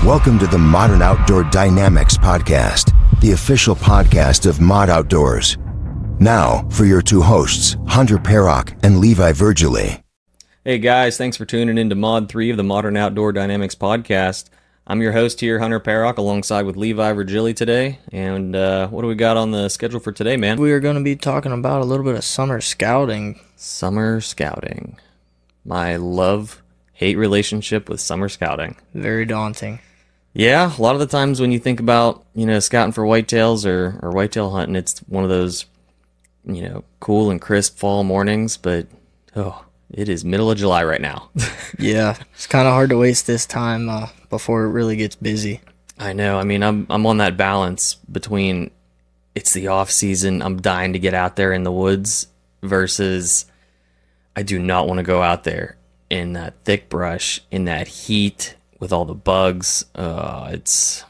Welcome to the Modern Outdoor Dynamics Podcast, the official podcast of Mod Outdoors. Now, for your two hosts, Hunter Perrock and Levi Virgili. Hey guys, thanks for tuning in to Mod 3 of the Modern Outdoor Dynamics Podcast. I'm your host here, Hunter Perrock, alongside with Levi Virgili today. And what do we got on the schedule for today, man? We are going to be talking about a little bit of summer scouting. Summer scouting. My love-hate relationship with summer scouting. Very daunting. Yeah, a lot of the times when you think about, scouting for whitetails or whitetail hunting, it's one of those, cool and crisp fall mornings, but, it is middle of July right now. Yeah, it's kind of hard to waste this time before it really gets busy. I know. I mean, I'm on that balance between it's the off season, I'm dying to get out there in the woods, versus I do not want to go out there in that thick brush, in that heat, with all the bugs. It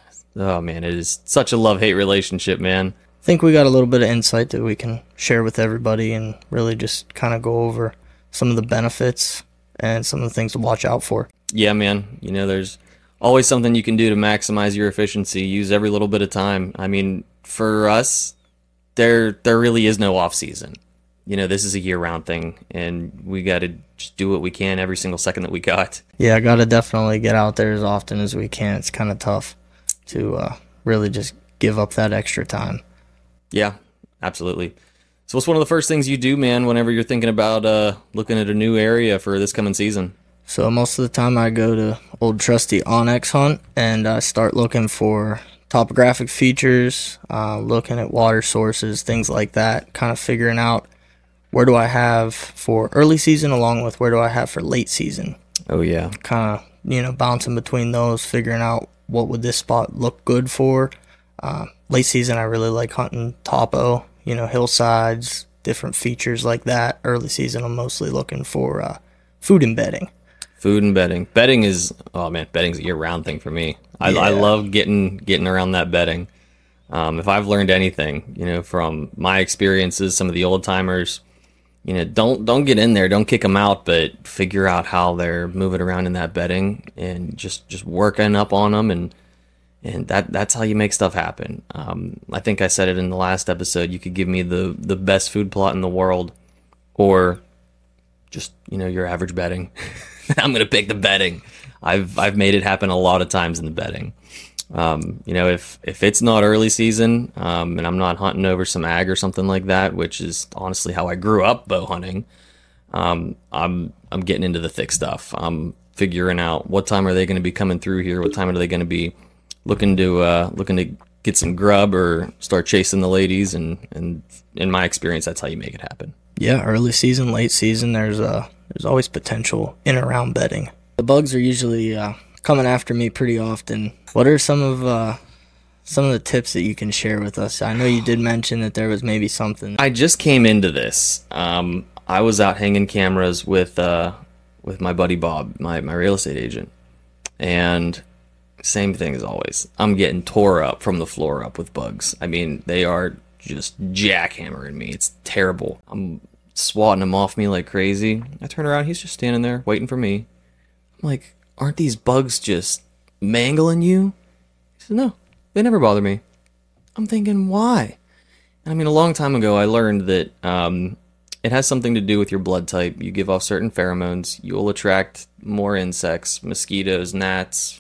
is such a love-hate relationship, man. I think we got a little bit of insight that we can share with everybody and really just kind of go over some of the benefits and some of the things to watch out for. Yeah, man. There's always something you can do to maximize your efficiency. Use every little bit of time. I mean, for us, there really is no off-season. This is a year-round thing, and we got to just do what we can every single second that we got. Yeah, got to definitely get out there as often as we can. It's kind of tough to really just give up that extra time. Yeah, absolutely. So what's one of the first things you do, man, whenever you're thinking about looking at a new area for this coming season? So most of the time I go to Old Trusty onX Hunt, and I start looking for topographic features, looking at water sources, things like that, kind of figuring out where do I have for early season along with where do I have for late season. Oh, yeah. Kind of, bouncing between those, figuring out what would this spot look good for. Late season, I really like hunting topo, hillsides, different features like that. Early season, I'm mostly looking for food and bedding. Food and bedding. Bedding is, bedding's a year-round thing for me. I love getting around that bedding. If I've learned anything, from my experiences, some of the old-timers, don't get in there, don't kick them out, but figure out how they're moving around in that bedding and just working up on them, and that's how you make stuff happen. I think I said it in the last episode. You could give me the best food plot in the world, or just your average bedding. I'm gonna pick the bedding. I've made it happen a lot of times in the bedding. If it's not early season, and I'm not hunting over some ag or something like that, which is honestly how I grew up bow hunting, I'm getting into the thick stuff. I'm figuring out what time are they going to be coming through here, what time are they going to be looking to get some grub or start chasing the ladies, and in my experience, that's how you make it happen. Yeah, early season, late season, there's always potential in and around bedding. The bugs are usually coming after me pretty often. What are some of the tips that you can share with us? I know you did mention that there was maybe something. I just came into this. I was out hanging cameras with my buddy Bob, my real estate agent, and same thing as always. I'm getting tore up from the floor up with bugs. I mean, they are just jackhammering me. It's terrible. I'm swatting them off me like crazy. I turn around, he's just standing there waiting for me. I'm like, aren't these bugs just mangling you? He said, no, they never bother me. I'm thinking, why? And I mean, a long time ago, I learned that it has something to do with your blood type. You give off certain pheromones, you'll attract more insects, mosquitoes, gnats.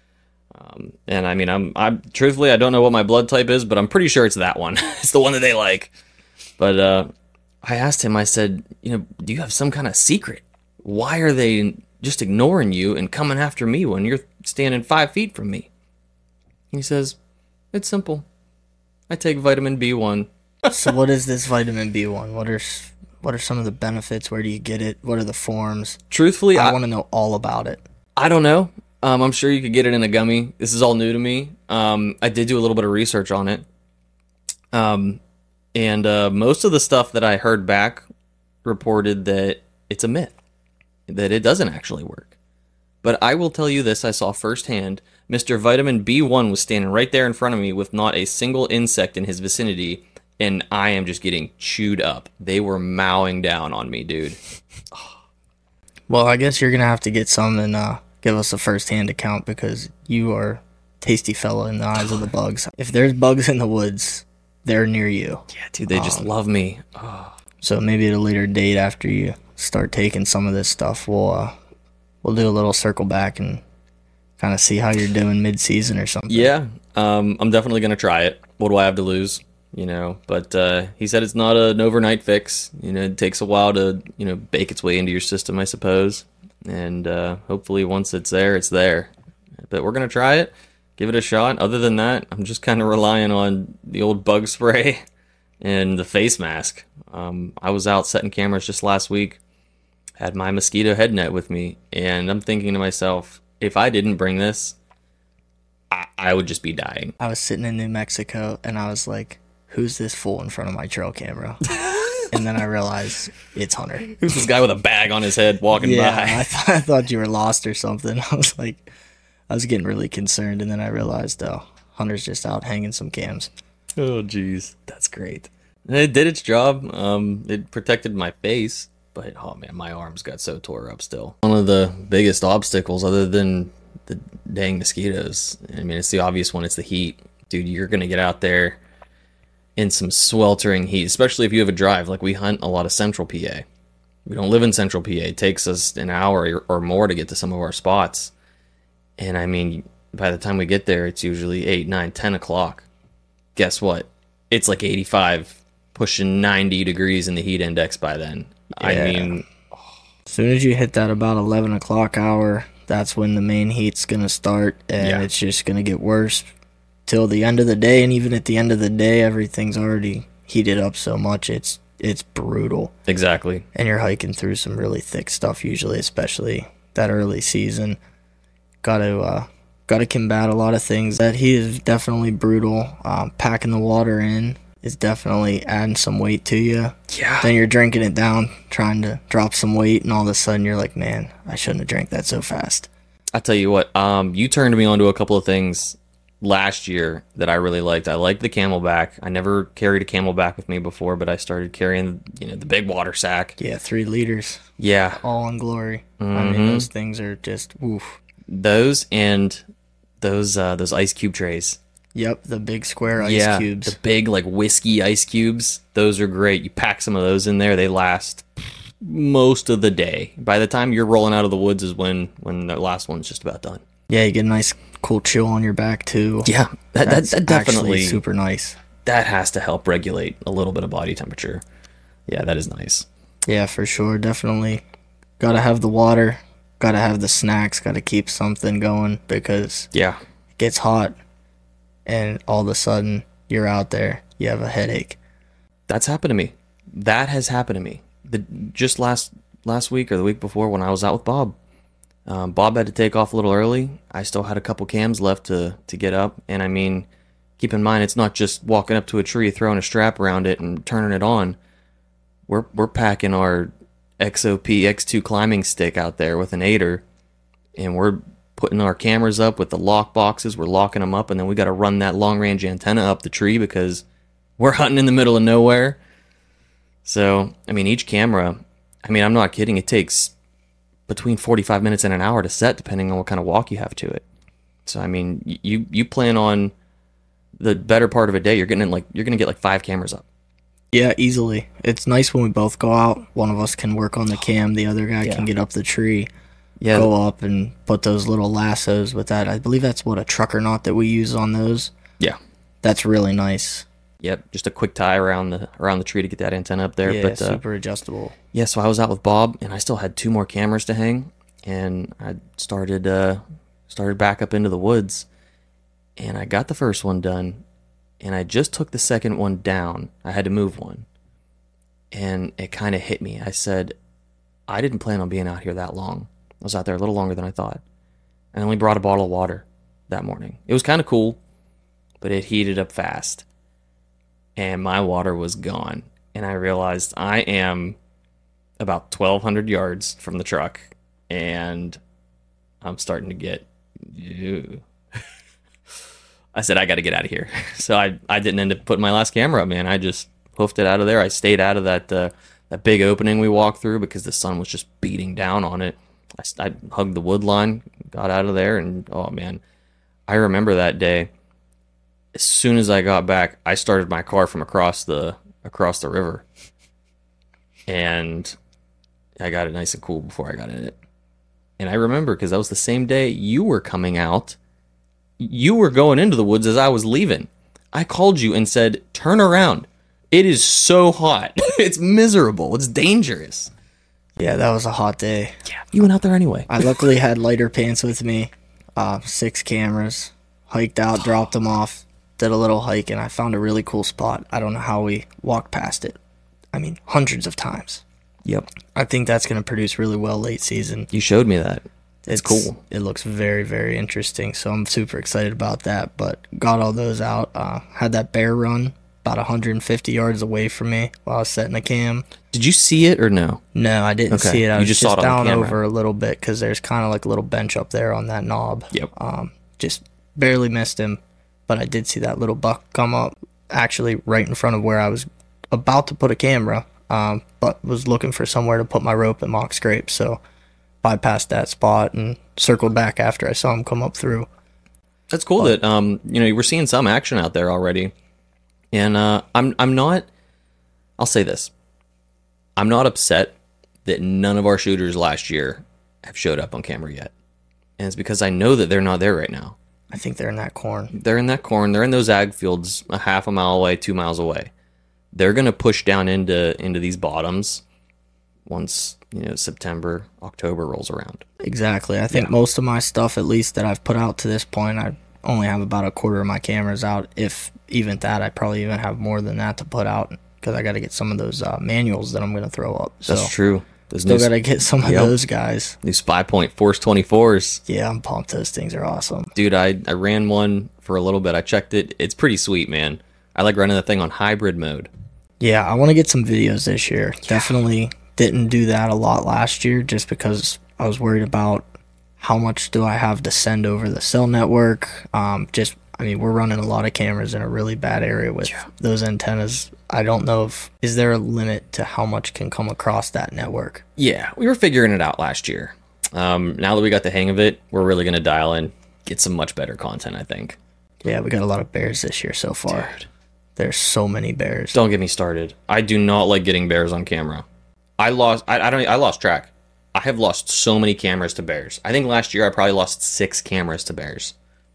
And I mean, I'm truthfully, I don't know what my blood type is, but I'm pretty sure it's that one. It's the one that they like. But I asked him, I said, do you have some kind of secret? Why are they just ignoring you and coming after me when you're standing 5 feet from me? He says, it's simple. I take vitamin B1. So what is this vitamin B1? What are some of the benefits? Where do you get it? What are the forms? Truthfully, I want to know all about it. I don't know. I'm sure you could get it in a gummy. This is all new to me. I did do a little bit of research on it. And most of the stuff that I heard back reported that it's a myth, that it doesn't actually work. But I will tell you this, I saw firsthand, Mr. Vitamin B1 was standing right there in front of me with not a single insect in his vicinity, and I am just getting chewed up. They were mowing down on me, dude. Well, I guess you're going to have to get some and give us a first-hand account, because you are tasty fella in the eyes of the bugs. If there's bugs in the woods, they're near you. Yeah, dude, they just love me. Oh. So maybe at a later date after you start taking some of this stuff, we'll do a little circle back and kind of see how you're doing mid-season or something. Yeah, I'm definitely going to try it. What do I have to lose? But he said it's not an overnight fix. It takes a while to, bake its way into your system, I suppose. And hopefully once it's there, it's there. But we're going to try it, give it a shot. Other than that, I'm just kind of relying on the old bug spray and the face mask. I was out setting cameras just last week, had my mosquito head net with me, and I'm thinking to myself, if I didn't bring this, I would just be dying. I was sitting in New Mexico, and I was like, who's this fool in front of my trail camera? And then I realized it's Hunter. Who's this guy with a bag on his head walking by? I thought you were lost or something. I was getting really concerned, and then I realized, Hunter's just out hanging some cams. Oh, jeez. That's great. It did its job. It protected my face, but, oh, man, my arms got so tore up still. One of the biggest obstacles, other than the dang mosquitoes, I mean, it's the obvious one, it's the heat. Dude, you're going to get out there in some sweltering heat, especially if you have a drive. Like, we hunt a lot of Central PA. We don't live in Central PA. It takes us an hour or more to get to some of our spots. And, I mean, by the time we get there, it's usually 8, 9, 10 o'clock. Guess what? It's like 85, pushing 90 degrees in the heat index by then. Yeah. I mean, as soon as you hit that about 11 o'clock hour, that's when the main heat's going to start, and it's just going to get worse till the end of the day. And even at the end of the day, everything's already heated up so much, it's brutal. Exactly. And you're hiking through some really thick stuff usually, especially that early season. Got to combat a lot of things. That heat is definitely brutal. Packing the water in is definitely adding some weight to you. Yeah. Then you're drinking it down, trying to drop some weight, and all of a sudden you're like, man, I shouldn't have drank that so fast. I tell you what, you turned me onto a couple of things last year that I really liked. I liked the Camelback. I never carried a Camelback with me before, but I started carrying, the big water sack. Yeah, 3 liters. Yeah. All in glory. Mm-hmm. I mean, those things are just, oof. Those and those ice cube trays. Yep, the big square ice cubes. The big, like, whiskey ice cubes. Those are great. You pack some of those in there, they last most of the day. By the time you're rolling out of the woods is when the last one's just about done. Yeah, you get a nice cool chill on your back too. Yeah, that's definitely super nice. That has to help regulate a little bit of body temperature. Yeah, that is nice. Yeah, for sure. Definitely got to have the water, got to have the snacks, got to keep something going because it gets hot and all of a sudden you're out there, you have a headache. That's happened to me. That has happened to me. Just last week or the week before when I was out with Bob. Bob had to take off a little early. I still had a couple cams left to get up. And I mean, keep in mind, it's not just walking up to a tree, throwing a strap around it and turning it on. We're packing our XOP X2 climbing stick out there with an 8er. And we're putting our cameras up with the lock boxes. We're locking them up. And then we got to run that long range antenna up the tree because we're hunting in the middle of nowhere. So, I mean, each camera, I mean, I'm not kidding. It takes between 45 minutes and an hour to set, depending on what kind of walk you have to it. So, I mean, you plan on the better part of a day, you're going to get like 5 cameras up. Yeah, easily. It's nice when we both go out. One of us can work on the cam, the other guy can get up the tree, go up and put those little lassos with that. I believe that's what a trucker knot that we use on those. Yeah. That's really nice. Yep, just a quick tie around the tree to get that antenna up there. Yeah, but, super adjustable. Yeah, so I was out with Bob, and I still had 2 more cameras to hang, and I started back up into the woods, and I got the first one done, and I just took the second one down. I had to move one, and it kind of hit me. I said, I didn't plan on being out here that long. I was out there a little longer than I thought. I only brought a bottle of water that morning. It was kind of cool, but it heated up fast. And my water was gone. And I realized I am about 1,200 yards from the truck. And I'm starting to get... Ew. I said, I got to get out of here. So I didn't end up putting my last camera up, man. I just hoofed it out of there. I stayed out of that big opening we walked through because the sun was just beating down on it. I hugged the wood line, got out of there, and, oh, man. I remember that day. As soon as I got back, I started my car from across the river, and I got it nice and cool before I got in it. And I remember because that was the same day you were coming out. You were going into the woods as I was leaving. I called you and said, "Turn around. It is so hot. It's miserable. It's dangerous." Yeah, that was a hot day. Yeah, you went out there anyway. I luckily had lighter pants with me, 6 cameras, hiked out, dropped them off, did a little hike, and I found a really cool spot. I don't know how we walked past it. I mean, hundreds of times. Yep. I think that's going to produce really well late season. You showed me that. It's cool. It looks very, very interesting, so I'm super excited about that, but got all those out. Had that bear run about 150 yards away from me while I was setting the cam. Did you see it or no? No, I didn't see it. I was just saw it on the down camera. over a little bit because there's kind of like a little bench up there on that knob. Yep. Just barely missed him, but I did see that little buck come up actually right in front of where I was about to put a camera, but was looking for somewhere to put my rope and mock scrape, so bypassed that spot and circled back after I saw him come up through. That's cool that we're seeing some action out there already. And I'm not, I'll say this, I'm not upset that none of our shooters last year have showed up on camera yet. And it's because I know that they're not there right now. I think they're in that corn. They're in that corn. They're in those ag fields a half a mile away, 2 miles away. They're going to push down into these bottoms once, September, October rolls around. Exactly. I think most of my stuff, at least that I've put out to this point, I only have about a quarter of my cameras out. If even that, I probably even have more than that to put out because I got to get some of those manuals that I'm going to throw up. That's true. Still got to get some of those guys. These 5-point Force 24s. Yeah, I'm pumped. Those things are awesome. Dude, I ran one for a little bit. I checked it. It's pretty sweet, man. I like running that thing on hybrid mode. Yeah, I want to get some videos this year. Yeah. Definitely didn't do that a lot last year just because I was worried about how much do I have to send over the cell network. We're running a lot of cameras in a really bad area with those antennas. I don't know is there a limit to how much can come across that network? Yeah, we were figuring it out last year. Now that we got the hang of it, we're really going to dial in, get some much better content, I think. Yeah, we got a lot of bears this year so far. Dude. There's so many bears. Don't get me started. I do not like getting bears on camera. I lost track. I have lost so many cameras to bears. I think last year I probably lost 6 cameras to bears.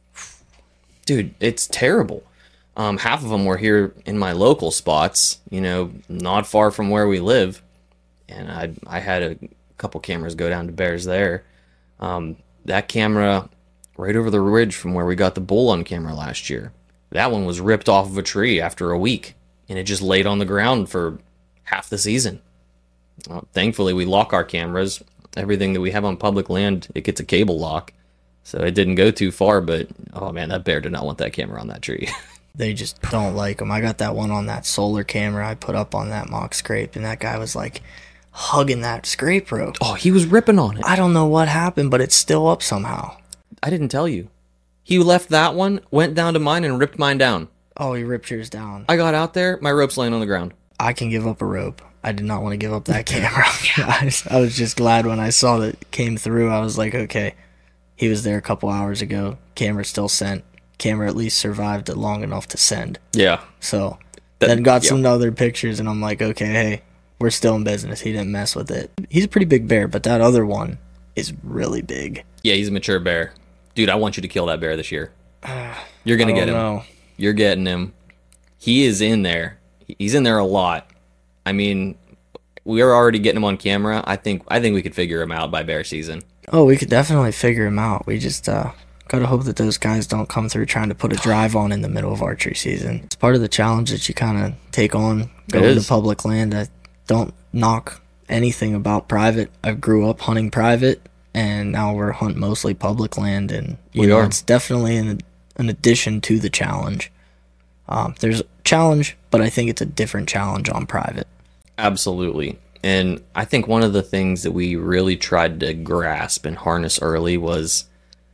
Dude, it's terrible. Half of them were here in my local spots, not far from where we live. And I had a couple cameras go down to bears there. That camera right over the ridge from where we got the bull on camera last year, that one was ripped off of a tree after a week. And it just laid on the ground for half the season. Thankfully, we lock our cameras. Everything that we have on public land, it gets a cable lock. So it didn't go too far, but, oh man, that bear did not want that camera on that tree. They just don't like them. I got that one on that solar camera I put up on that mock scrape, and that guy was like hugging that scrape rope. Oh, he was ripping on it. I don't know what happened, but it's still up somehow. I didn't tell you. He left that one, went down to mine, and ripped mine down. Oh, he ripped yours down. I got out there, my rope's laying on the ground. I can give up a rope. I did not want to give up that camera. I was just glad when I saw that it came through. I was like, okay, he was there a couple hours ago. Camera still sent. Camera at least survived it long enough to send. Yeah. So then got some other pictures, and I'm like, okay, hey, we're still in business. He didn't mess with it. He's a pretty big bear, but that other one is really big. Yeah, he's a mature bear. Dude, I want you to kill that bear this year. You're going to get him. Know. You're getting him. He is in there. He's in there a lot. I mean, we are already getting him on camera. I think we could figure him out by bear season. Oh, we could definitely figure him out. We just gotta hope that those guys don't come through trying to put a drive on in the middle of archery season. It's part of the challenge that you kind of take on going to public land. I don't knock anything about private. I grew up hunting private, and now we're hunting mostly public land, and it's definitely an addition to the challenge. There's a challenge, but I think it's a different challenge on private. Absolutely. And I think one of the things that we really tried to grasp and harness early was,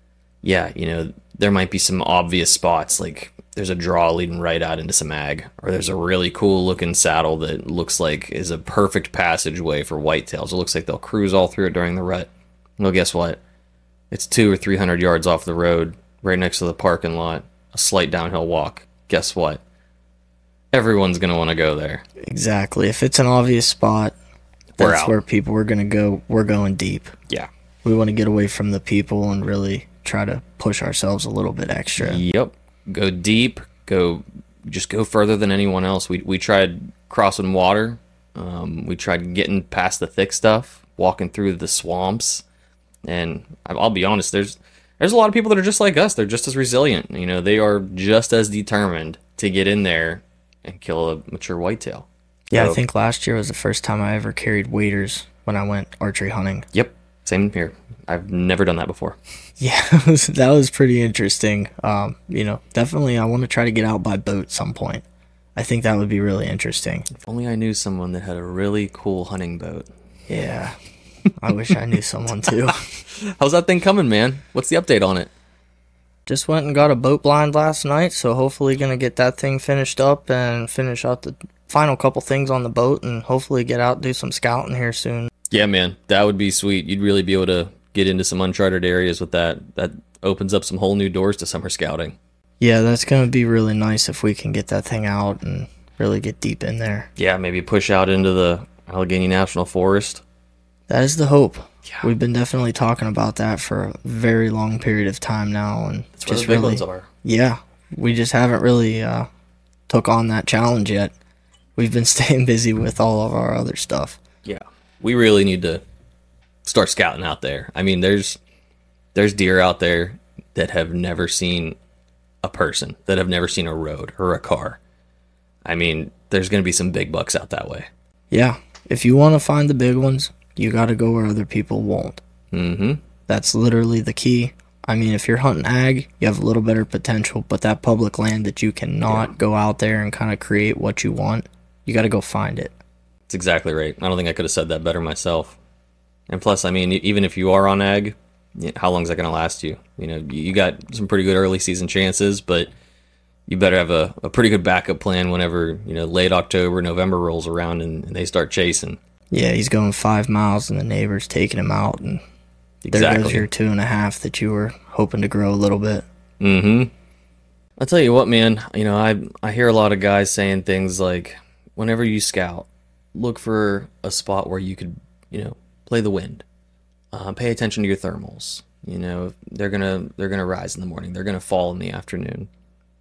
there might be some obvious spots, like there's a draw leading right out into some ag, or there's a really cool looking saddle that looks like is a perfect passageway for whitetails. It looks like they'll cruise all through it during the rut. Well, guess what? It's 200 or 300 yards off the road, right next to the parking lot, a slight downhill walk. Guess what? Everyone's going to want to go there. Exactly. If it's an obvious spot, that's where people are going to go. We're going deep. Yeah. We want to get away from the people and really try to push ourselves a little bit extra. Yep. Go deep. Just go further than anyone else. We tried crossing water. We tried getting past the thick stuff, walking through the swamps. And I'll be honest, there's a lot of people that are just like us. They're just as resilient. You know, they are just as determined to get in there and kill a mature whitetail. Yeah, So, I think last year was the first time I ever carried waders when I went archery hunting. Yep. Same here. I've never done that before. Yeah, that was pretty interesting. Definitely I want to try to get out by boat some point. I think that would be really interesting. If only I knew someone that had a really cool hunting boat. Yeah, I wish I knew someone too. How's that thing coming, man? What's the update on it? Just went and got a boat blind last night, so hopefully going to get that thing finished up and finish out the final couple things on the boat and hopefully get out and do some scouting here soon. Yeah, man, that would be sweet. You'd really be able to get into some uncharted areas with that. That opens up some whole new doors to summer scouting. Yeah, that's going to be really nice if we can get that thing out and really get deep in there. Yeah, maybe push out into the Allegheny National Forest. That is the hope. Yeah. We've been definitely talking about that for a very long period of time now. And That's where the big ones are. Yeah, we just haven't really took on that challenge yet. We've been staying busy with all of our other stuff. Yeah, we really need to start scouting out there. I mean, there's deer out there that have never seen a person, that have never seen a road or a car. I mean, there's going to be some big bucks out that way. Yeah, if you want to find the big ones, you got to go where other people won't. Mm-hmm. That's literally the key. I mean, if you're hunting ag, you have a little better potential, but that public land that you cannot go out there and kind of create what you want, you got to go find it. That's exactly right. I don't think I could have said that better myself. And plus, I mean, even if you are on ag, how long is that going to last you? You know, you got some pretty good early season chances, but you better have a pretty good backup plan whenever, late October, November rolls around and they start chasing. Yeah, he's going 5 miles and the neighbor's taking him out, and there goes your 2.5 that you were hoping to grow a little bit. Mm-hmm. I'll tell you what, man, I hear a lot of guys saying things like, whenever you scout, look for a spot where you could, play the wind. Pay attention to your thermals. They're gonna rise in the morning. They're gonna fall in the afternoon.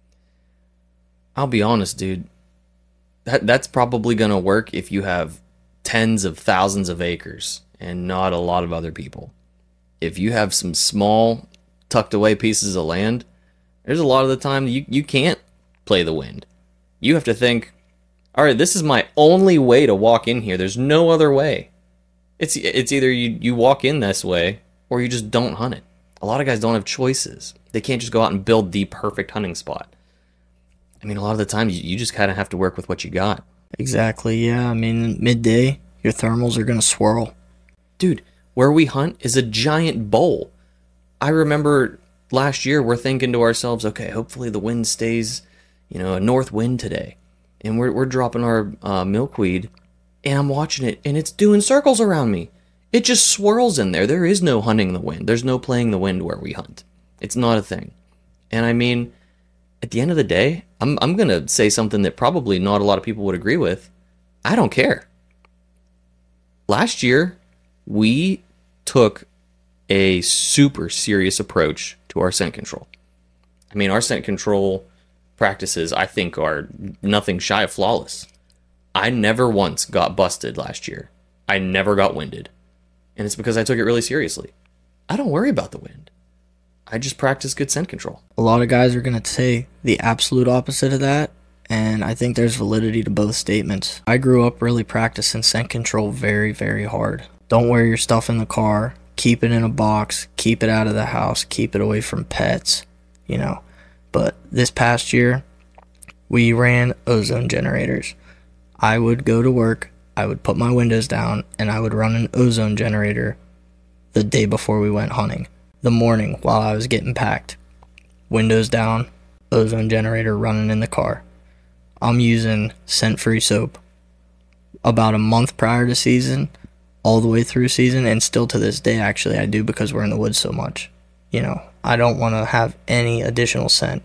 I'll be honest, dude. That's probably gonna work if you have tens of thousands of acres and not a lot of other people. If you have some small, tucked away pieces of land, there's a lot of the time you can't play the wind. You have to think, all right, this is my only way to walk in here. There's no other way. It's either you walk in this way or you just don't hunt it. A lot of guys don't have choices. They can't just go out and build the perfect hunting spot. I mean, a lot of the time you just kind of have to work with what you got. Exactly, yeah. I mean, midday, your thermals are going to swirl. Dude, where we hunt is a giant bowl. I remember last year we're thinking to ourselves, okay, hopefully the wind stays, a north wind today. And we're dropping our milkweed, and I'm watching it, and it's doing circles around me. It just swirls in there. There is no hunting the wind. There's no playing the wind where we hunt. It's not a thing. And I mean, at the end of the day, I'm going to say something that probably not a lot of people would agree with. I don't care. Last year, we took a super serious approach to our scent control. I mean, our scent control practices, I think, are nothing shy of flawless. I never once got busted last year. I never got winded. And it's because I took it really seriously. I don't worry about the wind. I just practice good scent control. A lot of guys are going to say the absolute opposite of that, and I think there's validity to both statements. I grew up really practicing scent control very, very hard. Don't wear your stuff in the car. Keep it in a box. Keep it out of the house. Keep it away from pets, But this past year, we ran ozone generators. I would go to work, I would put my windows down, and I would run an ozone generator the day before we went hunting. The morning while I was getting packed. Windows down, ozone generator running in the car. I'm using scent-free soap about a month prior to season, all the way through season, and still to this day, actually, I do because we're in the woods so much. I don't want to have any additional scent.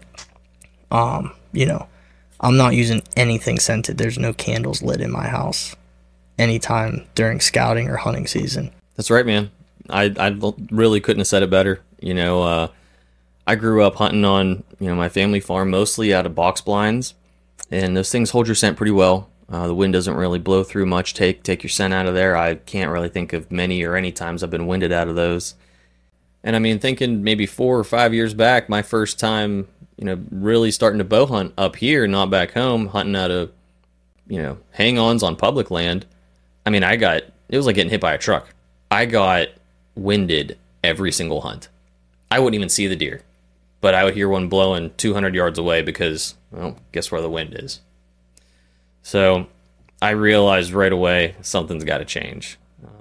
You know, I'm not using anything scented. There's no candles lit in my house anytime during scouting or hunting season. That's right, man. I really couldn't have said it better. You know, I grew up hunting on, you know, my family farm, mostly out of box blinds, and those things hold your scent pretty well. The wind doesn't really blow through much. Take your scent out of there. I can't really think of many or any times I've been winded out of those. And I mean, thinking maybe 4 or 5 years back, my first time, you know, really starting to bow hunt up here, not back home, hunting out of, you know, hang-ons on public land. I mean, it was like getting hit by a truck. I got winded every single hunt. I wouldn't even see the deer, but I would hear one blowing 200 yards away because, well, guess where the wind is? So I realized right away something's got to change.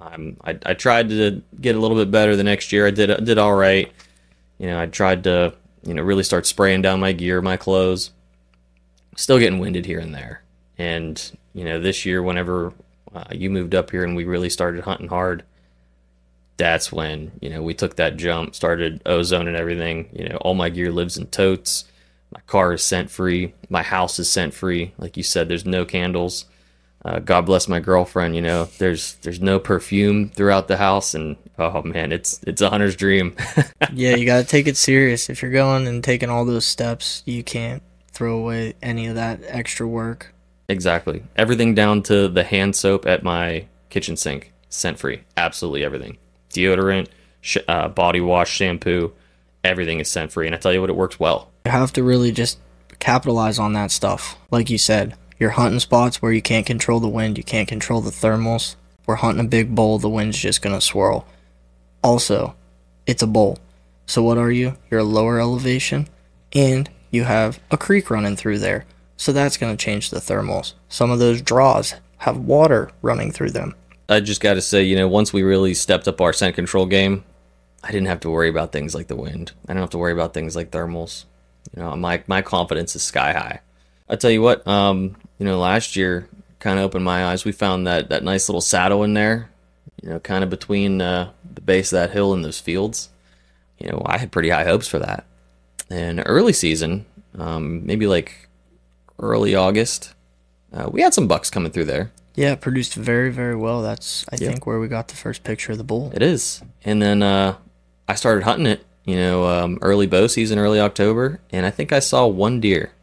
I tried to get a little bit better the next year. I did all right. You know, I tried to, you know, really start spraying down my gear, my clothes. Still getting winded here and there. And, you know, this year, whenever you moved up here and we really started hunting hard, that's when, you know, we took that jump, started ozoning everything. You know, all my gear lives in totes. My car is scent free. My house is scent free. Like you said, there's no candles. God bless my girlfriend. You know, there's no perfume throughout the house, and oh man, it's a hunter's dream. Yeah, you gotta take it serious. If you're going and taking all those steps, you can't throw away any of that extra work. Exactly. Everything down to the hand soap at my kitchen sink, scent free. Absolutely everything. Deodorant, body wash, shampoo, everything is scent free. And I tell you what, it works well. You have to really just capitalize on that stuff. Like you said, you're hunting spots where you can't control the wind, you can't control the thermals. We're hunting a big bowl, the wind's just going to swirl. Also, it's a bowl. So what are you? You're a lower elevation, and you have a creek running through there. So that's going to change the thermals. Some of those draws have water running through them. I just got to say, you know, once we really stepped up our scent control game, I didn't have to worry about things like the wind. I don't have to worry about things like thermals. You know, my confidence is sky high. I tell you what, you know, last year kind of opened my eyes. We found that nice little saddle in there, you know, kind of between the base of that hill and those fields. You know, I had pretty high hopes for that. And early season, maybe like early August, we had some bucks coming through there. Yeah, it produced very, very well. That's, I think, where we got the first picture of the bull. It is. And then I started hunting it, you know, early bow season, early October, and I think I saw one deer.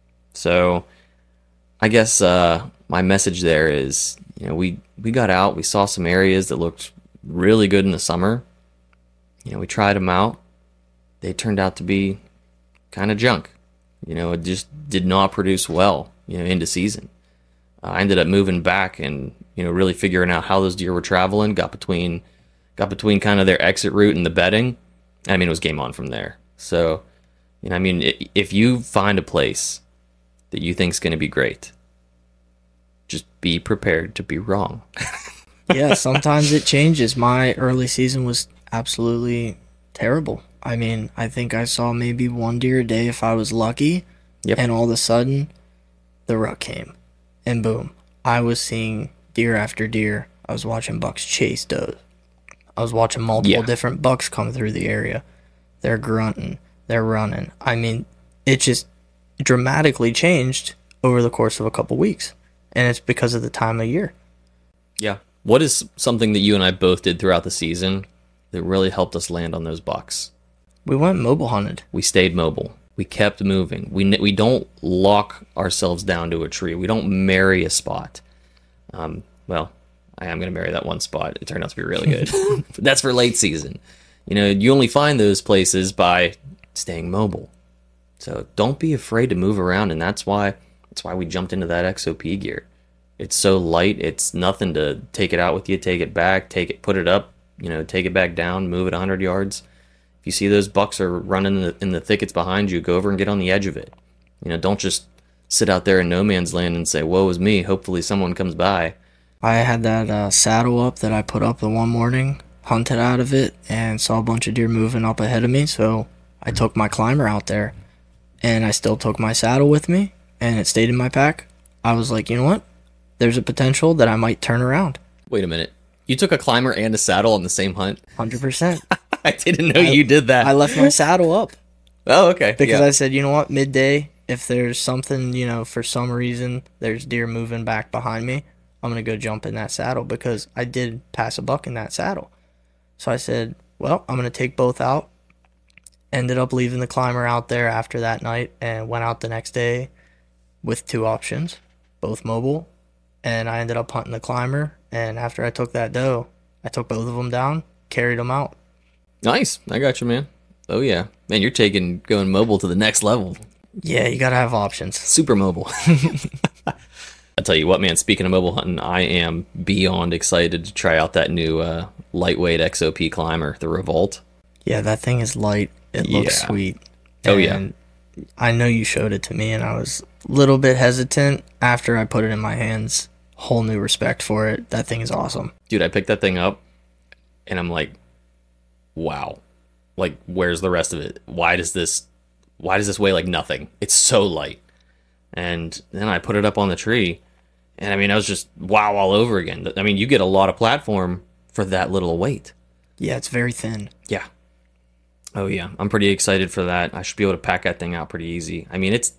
So I guess my message there is, you know, we got out, we saw some areas that looked really good in the summer. You know, we tried them out. They turned out to be kind of junk. You know, it just did not produce well, you know, into season. I ended up moving back and, you know, really figuring out how those deer were traveling, got between kind of their exit route and the bedding. I mean, it was game on from there. So, you know, I mean, if you find a place that you think is going to be great, just be prepared to be wrong. Yeah, sometimes it changes. My early season was absolutely terrible. I mean, I think I saw maybe one deer a day if I was lucky. Yep. And all of a sudden, the rut came. And boom, I was seeing deer after deer. I was watching bucks chase does. I was watching multiple different bucks come through the area. They're grunting. They're running. I mean, it just dramatically changed over the course of a couple weeks. And it's because of the time of year. Yeah. What is something that you and I both did throughout the season that really helped us land on those bucks? We went mobile hunted. We stayed mobile. We kept moving. We don't lock ourselves down to a tree. We don't marry a spot. Well, I am going to marry that one spot. It turned out to be really good. That's for late season. You know, you only find those places by staying mobile. So don't be afraid to move around, and that's why we jumped into that XOP gear. It's so light. It's nothing to take it out with you, take it back, put it up, you know, take it back down, move it 100 yards. If you see those bucks are running in the thickets behind you, go over and get on the edge of it. You know, don't just sit out there in no man's land and say, woe is me, hopefully someone comes by. I had that saddle up that I put up the one morning, hunted out of it, and saw a bunch of deer moving up ahead of me, so I took my climber out there, and I still took my saddle with me, and it stayed in my pack. I was like, you know what? There's a potential that I might turn around. Wait a minute. You took a climber and a saddle on the same hunt? 100%. I didn't know you did that. I left my saddle up Oh, okay. because yeah. I said, you know what, midday, if there's something, for some reason there's deer moving back behind me, I'm going to go jump in that saddle because I did pass a buck in that saddle. So I said, well, I'm going to take both out. Ended up leaving the climber out there after that night and went out the next day with 2 options, both mobile. And I ended up hunting the climber. And after I took that doe, I took both of them down, carried them out. Nice. I got you, man. Oh, yeah. Man, you're going mobile to the next level. Yeah, you got to have options. Super mobile. I tell you what, man, speaking of mobile hunting, I am beyond excited to try out that new lightweight XOP climber, the Revolt. Yeah, that thing is light. It looks sweet. Oh, yeah. I know you showed it to me, and I was a little bit hesitant after I put it in my hands. Whole new respect for it. That thing is awesome. Dude, I picked that thing up, and I'm like, wow. Like, where's the rest of it? Why does this weigh like nothing? It's so light. And then I put it up on the tree, and I mean, I was just wow all over again. I mean, you get a lot of platform for that little weight. Yeah, it's very thin. Yeah. Oh, yeah. I'm pretty excited for that. I should be able to pack that thing out pretty easy. I mean, it's,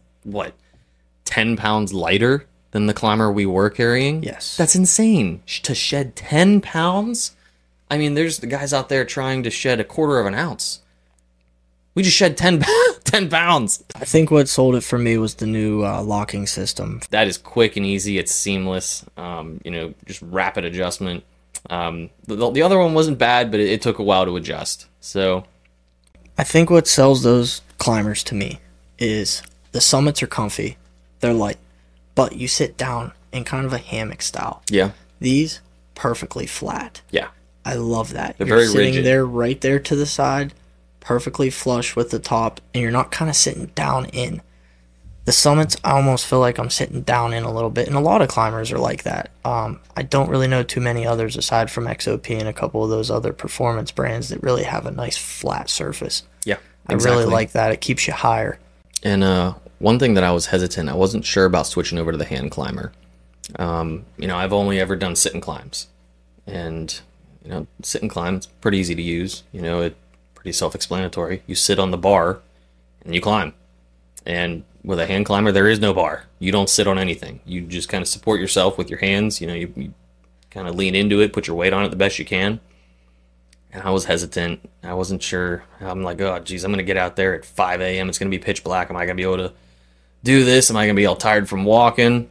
10 pounds lighter than the climber we were carrying? Yes. That's insane. To shed 10 pounds? I mean, there's the guys out there trying to shed 1/4 of an ounce. We just shed 10 pounds. I think what sold it for me was the new locking system. That is quick and easy. It's seamless. Just rapid adjustment. The other one wasn't bad, but it took a while to adjust. So I think what sells those climbers to me is the summits are comfy, they're light, but you sit down in kind of a hammock style. yeah, These perfectly flat. yeah. I love that. They're You're very sitting rigid. there, right there to the side, perfectly flush with the top, and you're not kind of sitting down in. The summits, I almost feel like I'm sitting down in a little bit, and a lot of climbers are like that. I don't really know too many others aside from XOP and a couple of those other performance brands that really have a nice flat surface. Yeah, I really like that. It keeps you higher. And one thing that I was hesitant, I wasn't sure about switching over to the hand climber. I've only ever done sit and climbs, and sit and climb, it's pretty easy to use. It's pretty self-explanatory. You sit on the bar and you climb. And with a hand climber, there is no bar. You don't sit on anything. You just kind of support yourself with your hands. You kind of lean into it, put your weight on it the best you can. And I was hesitant. I wasn't sure. I'm like, oh, geez, I'm going to get out there at 5 a.m. It's going to be pitch black. Am I going to be able to do this? Am I going to be all tired from walking?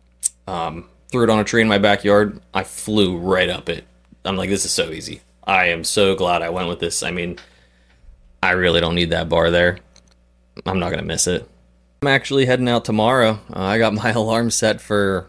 Threw it on a tree in my backyard. I flew right up it. I'm like, this is so easy. I am so glad I went with this. I mean, I really don't need that bar there. I'm not going to miss it. I'm actually heading out tomorrow. I got my alarm set for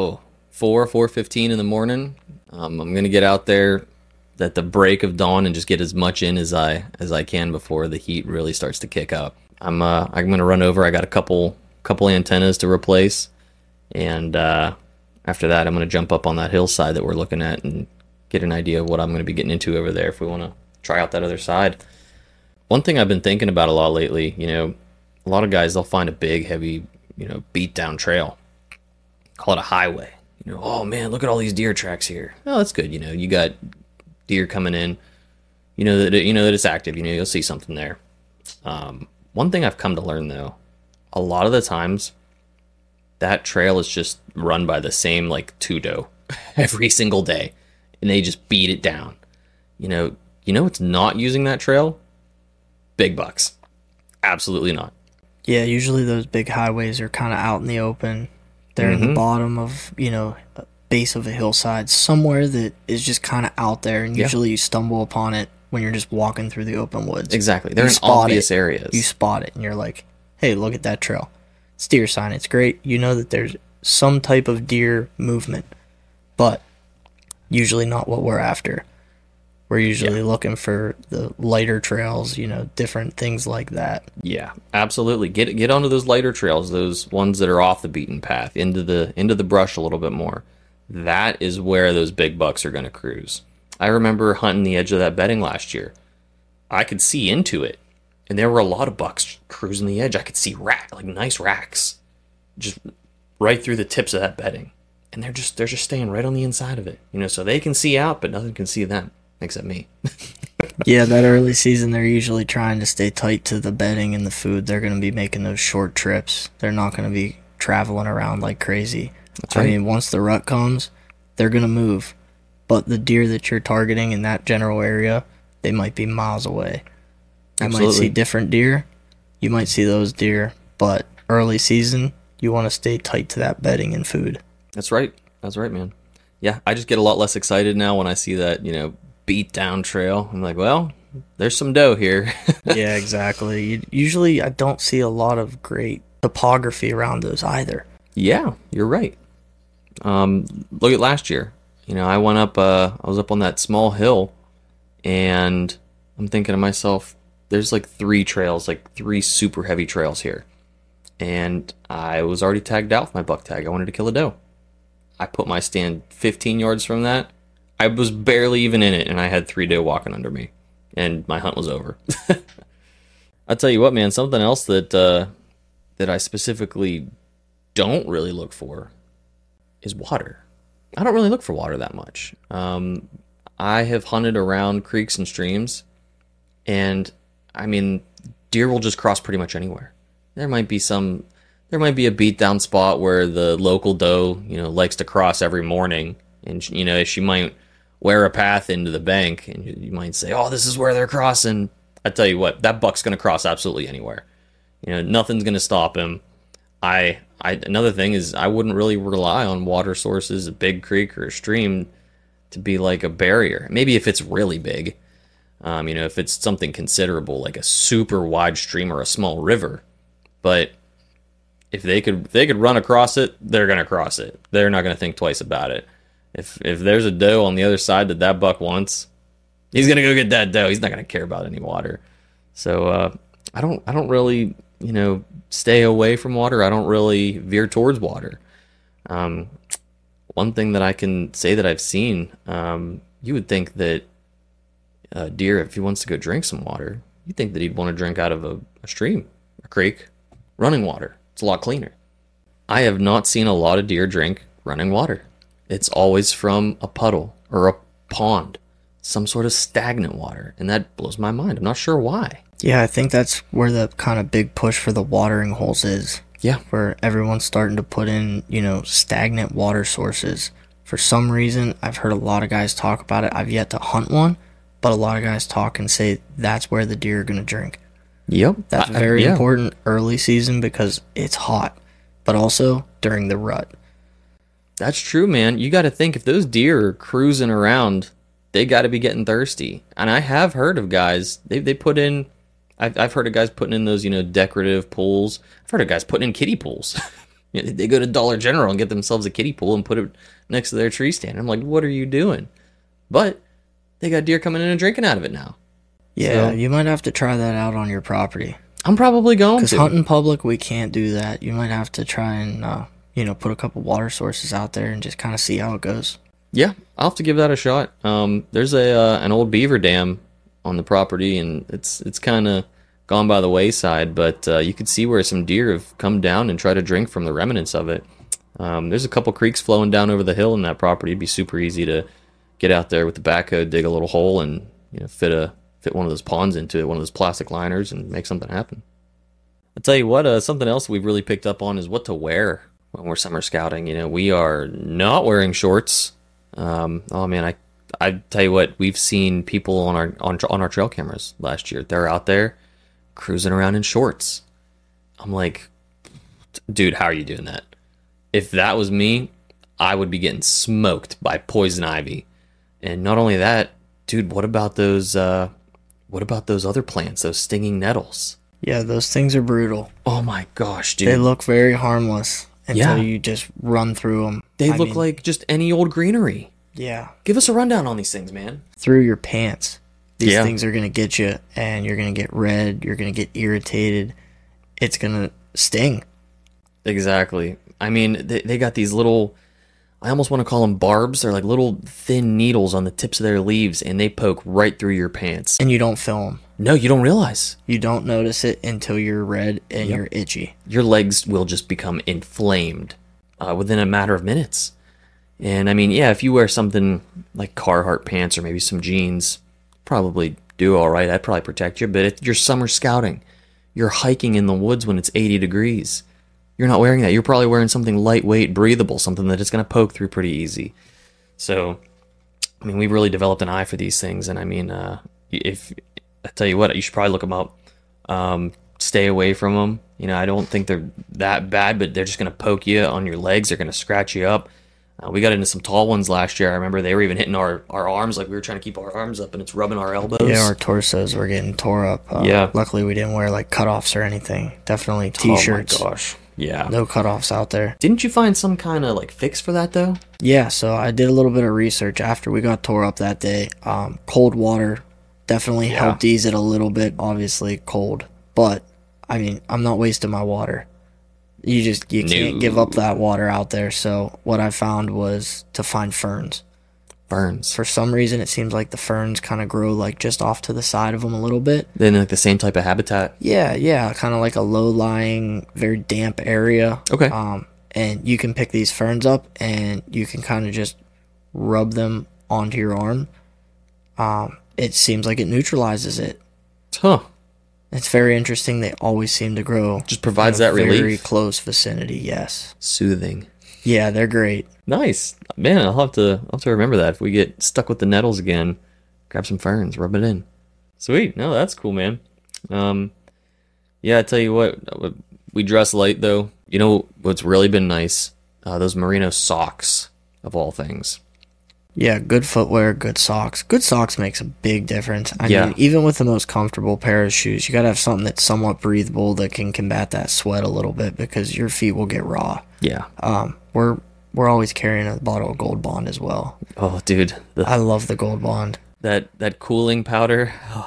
4:15 in the morning. I'm going to get out there at the break of dawn and just get as much in as I can before the heat really starts to kick up. I'm going to run over. I got a couple antennas to replace, and after that, I'm going to jump up on that hillside that we're looking at and get an idea of what I'm going to be getting into over there if we want to try out that other side. One thing I've been thinking about a lot lately, a lot of guys, they'll find a big, heavy, beat down trail. Call it a highway. Oh man, look at all these deer tracks here. Oh, that's good. You got deer coming in. That it's active. You'll see something there. One thing I've come to learn though, a lot of the times, that trail is just run by the same two doe every single day, and they just beat it down. It's not using that trail. Big bucks. Absolutely not. Yeah, usually those big highways are kind of out in the open. They're in the bottom of, base of a hillside, somewhere that is just kind of out there, and usually you stumble upon it when you're just walking through the open woods. Exactly. They're in obvious areas. You spot it, and you're like, hey, look at that trail. It's deer sign. It's great. You know that there's some type of deer movement, but usually not what we're after. We're usually looking for the lighter trails, different things like that. Yeah, absolutely. Get onto those lighter trails, those ones that are off the beaten path, into the brush a little bit more. That is where those big bucks are going to cruise. I remember hunting the edge of that bedding last year. I could see into it, and there were a lot of bucks cruising the edge. I could see nice racks, just right through the tips of that bedding, and they're just staying right on the inside of it, so they can see out, but nothing can see them. Except me. Yeah, that early season, they're usually trying to stay tight to the bedding and the food. They're going to be making those short trips. They're not going to be traveling around like crazy. That's right. I mean, once the rut comes, they're going to move. But the deer that you're targeting in that general area, they might be miles away. You might see different deer. You might see those deer. But early season, you want to stay tight to that bedding and food. That's right. That's right, man. Yeah, I just get a lot less excited now when I see that, beat down trail. I'm like, well, there's some doe here. Yeah, exactly. Usually, I don't see a lot of great topography around those either. Yeah, you're right. Look at last year. I went up, I was up on that small hill, and I'm thinking to myself, there's like 3 trails, like 3 super heavy trails here. And I was already tagged out with my buck tag. I wanted to kill a doe. I put my stand 15 yards from that. I was barely even in it, and I had 3 doe walking under me, and my hunt was over. I'll tell you what, man, something else that I specifically don't really look for is water. I don't really look for water that much. I have hunted around creeks and streams, and I mean, deer will just cross pretty much anywhere. There might be a beat down spot where the local doe, likes to cross every morning, and she might wear a path into the bank, and you might say, "Oh, this is where they're crossing." I tell you what, that buck's gonna cross absolutely anywhere. Nothing's gonna stop him. Another thing is, I wouldn't really rely on water sources, a big creek or a stream, to be like a barrier. Maybe if it's really big, if it's something considerable, like a super wide stream or a small river. But if they could run across it, they're gonna cross it. They're not gonna think twice about it. If there's a doe on the other side that buck wants, he's gonna go get that doe. He's not gonna care about any water. So I don't really stay away from water. I don't really veer towards water. One thing that I can say that I've seen, you would think that a deer, if he wants to go drink some water, you'd think that he'd want to drink out of a stream, a creek, running water. It's a lot cleaner. I have not seen a lot of deer drink running water. It's always from a puddle or a pond, some sort of stagnant water, and that blows my mind. I'm not sure why. Yeah, I think that's where the kind of big push for the watering holes is. Yeah. Where everyone's starting to put in, stagnant water sources. For some reason, I've heard a lot of guys talk about it. I've yet to hunt one, but a lot of guys talk and say that's where the deer are going to drink. Yep. That's very important early season because it's hot, but also during the rut. That's true, man. You got to think, if those deer are cruising around, they got to be getting thirsty. And I have heard of guys, they put in, I've heard of guys putting in those, decorative pools. I've heard of guys putting in kiddie pools. They go to Dollar General and get themselves a kiddie pool and put it next to their tree stand. I'm like, what are you doing? But they got deer coming in and drinking out of it now. Yeah, So, you might have to try that out on your property. I'm probably going Because to. hunting public, we can't do that. You might have to try and, put a couple water sources out there and just kind of see how it goes. Yeah, I'll have to give that a shot. There's an old beaver dam on the property, and it's kind of gone by the wayside, but you could see where some deer have come down and tried to drink from the remnants of it. There's a couple creeks flowing down over the hill in that property. It'd be super easy to get out there with the backhoe, dig a little hole, and fit one of those ponds into it, one of those plastic liners, and make something happen. I'll tell you what, something else we've really picked up on is what to wear when we're summer scouting. We are not wearing shorts. Oh man, I tell you what, we've seen people on our trail cameras last year. They're out there cruising around in shorts. I'm like, dude, how are you doing that? If that was me, I would be getting smoked by poison ivy. And not only that, dude, what about those other plants, those stinging nettles? Yeah, those things are brutal. Oh my gosh, dude. They look very harmless until you just run through them. They look like just any old greenery. Yeah. Give us a rundown on these things, man. Through your pants. These Yeah. things are going to get you, and you're going to get red. You're going to get irritated. It's going to sting. Exactly. I mean, they got these little, I almost want to call them barbs. They're like little thin needles on the tips of their leaves, and they poke right through your pants. And you don't feel them. No, you don't realize. You don't notice it until you're red and Yep. you're itchy. Your legs will just become inflamed within a matter of minutes. And I mean, yeah, if you wear something like Carhartt pants or maybe some jeans, probably do all right. That'd probably protect you. But you're summer scouting. You're hiking in the woods when it's 80 degrees. You're not wearing that. You're probably wearing something lightweight, breathable, something that it's going to poke through pretty easy. So, I mean, we've really developed an eye for these things. And I mean, if I tell you what, you should probably look them up. Stay away from them. You know, I don't think they're that bad, but they're just going to poke you on your legs. They're going to scratch you up. We got into some tall ones last year. I remember they were even hitting our arms, like we were trying to keep our arms up, and it's rubbing our elbows. Yeah, our torsos were getting tore up. Yeah. Luckily, we didn't wear like cutoffs or anything. Definitely t-shirts. Oh my gosh. Yeah. No cutoffs out there. Didn't you find some kind of like fix for that though? Yeah, so I did a little bit of research after we got tore up that day. Cold water definitely helped ease it a little bit. Obviously cold, but I mean, I'm not wasting my water. You can't give up that water out there. So what I found was to find ferns. Ferns. For some reason, it seems like the ferns kind of grow like just off to the side of them a little bit. Then like the same type of habitat. Yeah, kind of like a low-lying, very damp area. Okay. And you can pick these ferns up and you can kind of just rub them onto your arm. It seems like it neutralizes it. Huh. It's very interesting. They always seem to grow. Just provides in a that relief. Very close vicinity, yes. Soothing. Yeah, they're great. Nice. Man, I'll have to remember that. If we get stuck with the nettles again, grab some ferns, rub it in. Sweet. No, that's cool, man. Yeah, I tell you what, we dress light though. You know what's really been nice? Those merino socks, of all things. Yeah, good footwear, good socks. Good socks makes a big difference. I Yeah. mean, even with the most comfortable pair of shoes, you gotta have something that's somewhat breathable that can combat that sweat a little bit because your feet will get raw. Yeah. We're always carrying a bottle of Gold Bond as well. Oh, dude. I love the Gold Bond. That cooling powder.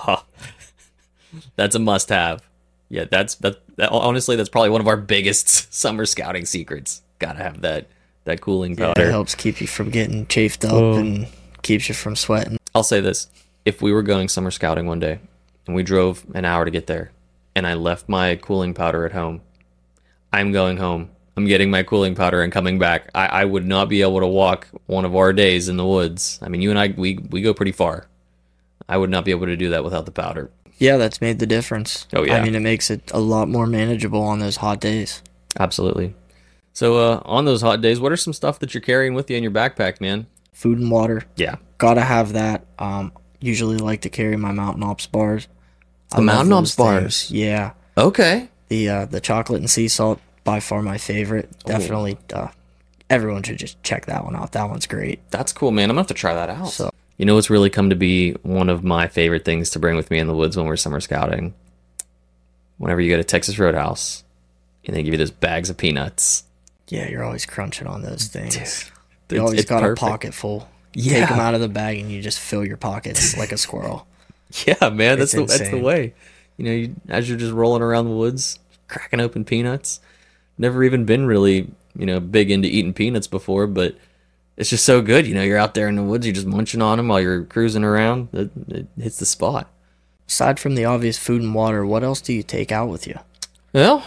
That's a must-have. Yeah, that honestly, that's probably one of our biggest summer scouting secrets. Gotta have that cooling Yeah, powder. it helps keep you from getting chafed up and keeps you from sweating. I'll say this. If we were going summer scouting one day and we drove an hour to get there and I left my cooling powder at home, I'm going home. I'm getting my cooling powder and coming back. I would not be able to walk one of our days in the woods. I mean, you and I, we go pretty far. I would not be able to do that without the powder. Yeah, that's made the difference. Oh, yeah. I mean, it makes it a lot more manageable on those hot days. Absolutely. So on those hot days, what are some stuff that you're carrying with you in your backpack, man? Food and water. Yeah. Gotta have that. Usually like to carry my Mountain Ops bars. The Mountain Ops bars? Yeah. Okay. The chocolate and sea salt, by far my favorite. Definitely, everyone should just check that one out. That one's great. That's cool, man. I'm going to have to try that out. So, you know what's really come to be one of my favorite things to bring with me in the woods when we're summer scouting? Whenever you go to Texas Roadhouse and they give you those bags of peanuts. yeah, you're always crunching on those things. Dude, You always it's got perfect. a pocket full. You Yeah. take them out of the bag and you just fill your pockets like a squirrel. Yeah, man, that's It's the insane. way. You know, as you're just rolling around the woods, cracking open peanuts. Never even been really, big into eating peanuts before, but it's just so good. You know, you're out there in the woods, you're just munching on them while you're cruising around. It hits the spot. Aside from the obvious food and water, what else do you take out with you? Well,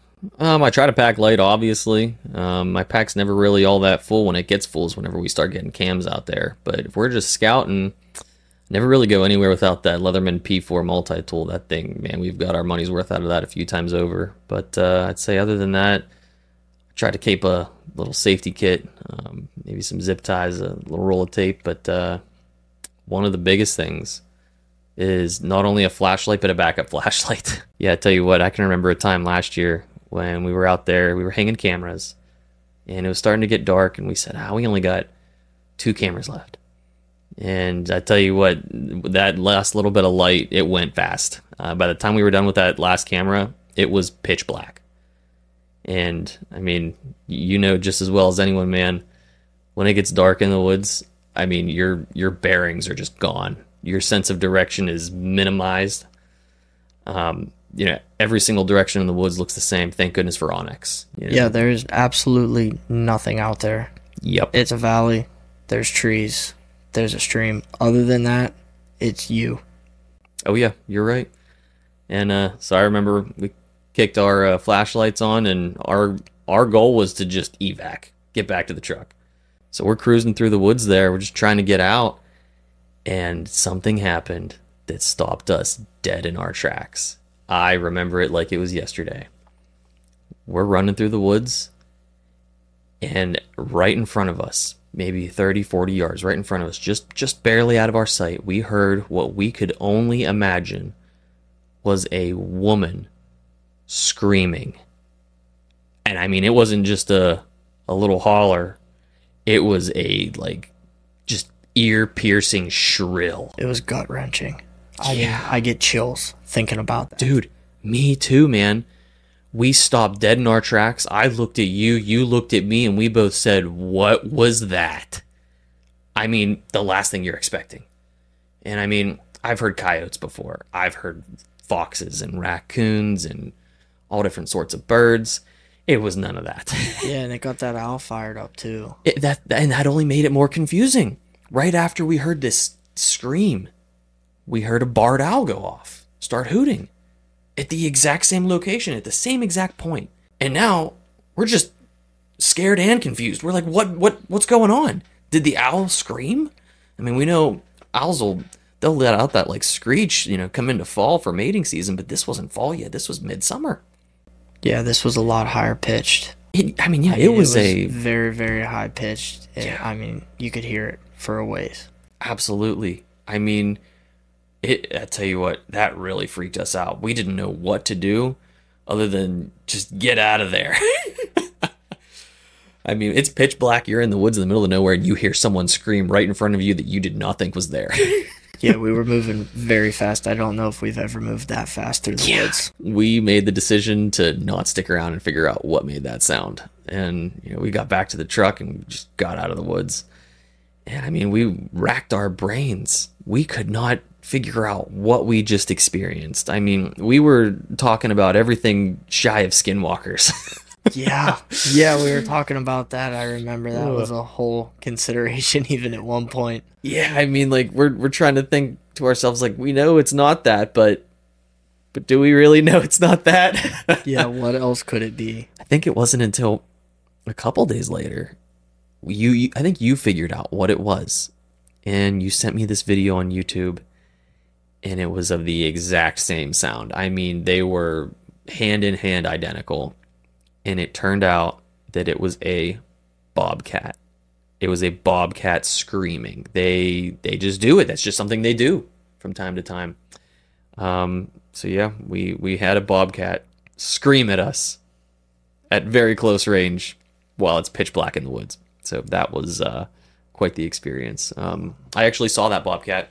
I try to pack light, obviously. My pack's never really all that full. When it gets full is whenever we start getting cams out there. But if we're just scouting, never really go anywhere without that Leatherman P4 multi-tool. That thing, man, we've got our money's worth out of that a few times over. But I'd say other than that, I try to keep a little safety kit, maybe some zip ties, a little roll of tape. But one of the biggest things is not only a flashlight, but a backup flashlight. Yeah, I tell you what, I can remember a time last year when we were out there, we were hanging cameras, and it was starting to get dark, and we said, we only got 2 cameras left. And I tell you what, that last little bit of light, it went fast. By the time we were done with that last camera, it was pitch black. And, I mean, you know just as well as anyone, man, when it gets dark in the woods, I mean, your bearings are just gone. Your sense of direction is minimized. Every single direction in the woods looks the same. Thank goodness for Onyx. Yeah, there's absolutely nothing out there. Yep. It's a valley. There's trees. There's a stream. Other than that, it's you. Oh yeah, you're right. And so I remember we kicked our flashlights on, and our goal was to just evac, get back to the truck. So we're cruising through the woods there. We're just trying to get out, and something happened. that stopped us dead in our tracks. I remember it like it was yesterday. We're running through the woods, and right in front of us, maybe 30, 40 yards right in front of us, just barely out of our sight, we heard what we could only imagine was a woman screaming. And I mean, it wasn't just a little holler. It was a, like, just ear-piercing shrill. It was gut-wrenching. I get chills thinking about that. Dude, me too, man. We stopped dead in our tracks. I looked at you, you looked at me, and we both said, "What was that?" I mean, the last thing you're expecting. And I mean, I've heard coyotes before. I've heard foxes and raccoons and all different sorts of birds. It was none of that. Yeah, and it got that owl fired up too. And that only made it more confusing. Right after we heard this scream, we heard a barred owl go off, start hooting. At the exact same location, at the same exact point. And now we're just scared and confused. We're like, what's going on? Did the owl scream? I mean, we know owls they'll let out that like screech, come into fall for mating season, but this wasn't fall yet. This was midsummer. Yeah, this was a lot higher pitched. It was a very, very high pitched. Yeah. I mean, you could hear it for a ways. Absolutely. I mean, I tell you what, that really freaked us out. We didn't know what to do other than just get out of there. I mean, it's pitch black. You're in the woods in the middle of nowhere, and you hear someone scream right in front of you that you did not think was there. Yeah, we were moving very fast. I don't know if we've ever moved that fast through the woods. We made the decision to not stick around and figure out what made that sound. And, we got back to the truck and just got out of the woods. And I mean, we racked our brains. We could not figure out what we just experienced. I mean, we were talking about everything shy of skinwalkers. Yeah, we were talking about that. I remember that was a whole consideration even at one point. Yeah, I mean, like, we're trying to think to ourselves, like, we know it's not that, but do we really know it's not that? Yeah, what else could it be? I think it wasn't until a couple days later, I think you figured out what it was, and you sent me this video on YouTube, and it was of the exact same sound. I mean, they were hand in hand identical, and it turned out that it was a bobcat. It was a bobcat screaming. They just do it. That's just something they do from time to time. So yeah, we had a bobcat scream at us at very close range while it's pitch black in the woods. So that was quite the experience. I actually saw that bobcat.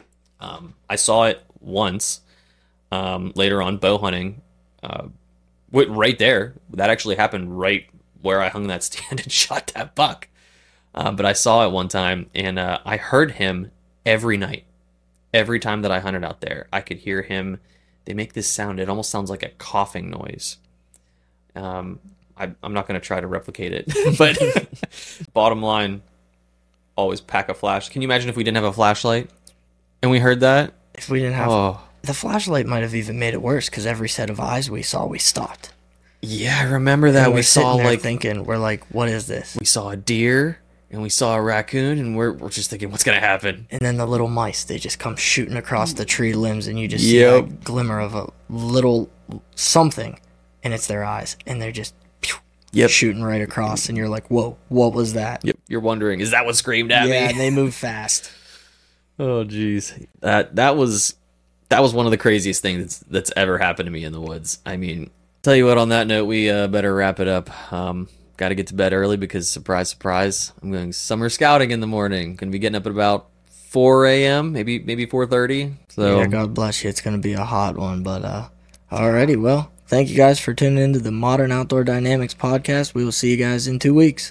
I saw it once later on bow hunting. Right there. That actually happened right where I hung that stand and shot that buck. But I saw it one time, and I heard him every night. Every time that I hunted out there, I could hear him. They make this sound. It almost sounds like a coughing noise. I'm not going to try to replicate it. But bottom line, always pack a flash. Can you imagine if we didn't have a flashlight and we heard that? If we didn't have... The flashlight might have even made it worse, because every set of eyes we saw, we stopped. Yeah, I remember that. We saw, thinking, we're like, what is this? We saw a deer, and we saw a raccoon, and we're just thinking, what's going to happen? And then the little mice, they just come shooting across the tree limbs, and you just see a glimmer of a little something, and it's their eyes, and they're just shooting right across, and you're like, whoa, what was that? Yep, you're wondering, is that what screamed at me? Yeah, and they move fast. Oh, jeez. That was one of the craziest things that's ever happened to me in the woods. I mean, tell you what, on that note, we better wrap it up. Got to get to bed early because, surprise, surprise, I'm going summer scouting in the morning. Going to be getting up at about 4 a.m., maybe 4:30. So yeah, God bless you. It's going to be a hot one, but alrighty, well, thank you guys for tuning into the Modern Outdoor Dynamics podcast. We will see you guys in 2 weeks.